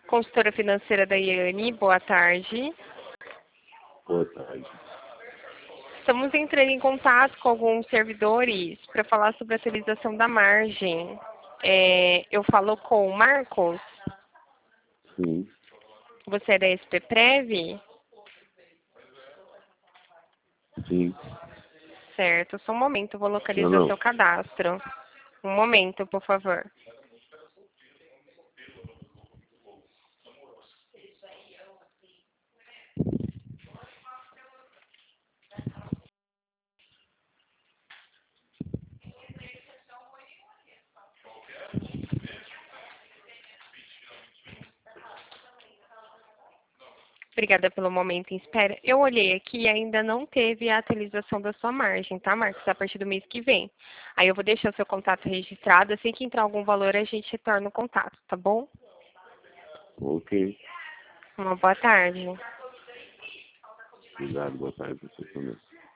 Consultora financeira da Iane, boa tarde. Boa tarde. Estamos entrando em contato com alguns servidores para falar sobre a atualização da margem. Eu falo com o Marcos. Sim. Você é da SP Prev? Sim. Certo, só um momento, eu vou localizar Não. seu cadastro. Um momento, por favor. Obrigada pelo momento em espera. Eu olhei aqui e ainda não teve a atualização da sua margem, tá, Marcos? A partir do mês que vem. Aí eu vou deixar o seu contato registrado. Assim que entrar algum valor, a gente retorna o contato, tá bom? Ok. Uma boa tarde. Obrigado. Boa tarde para você também.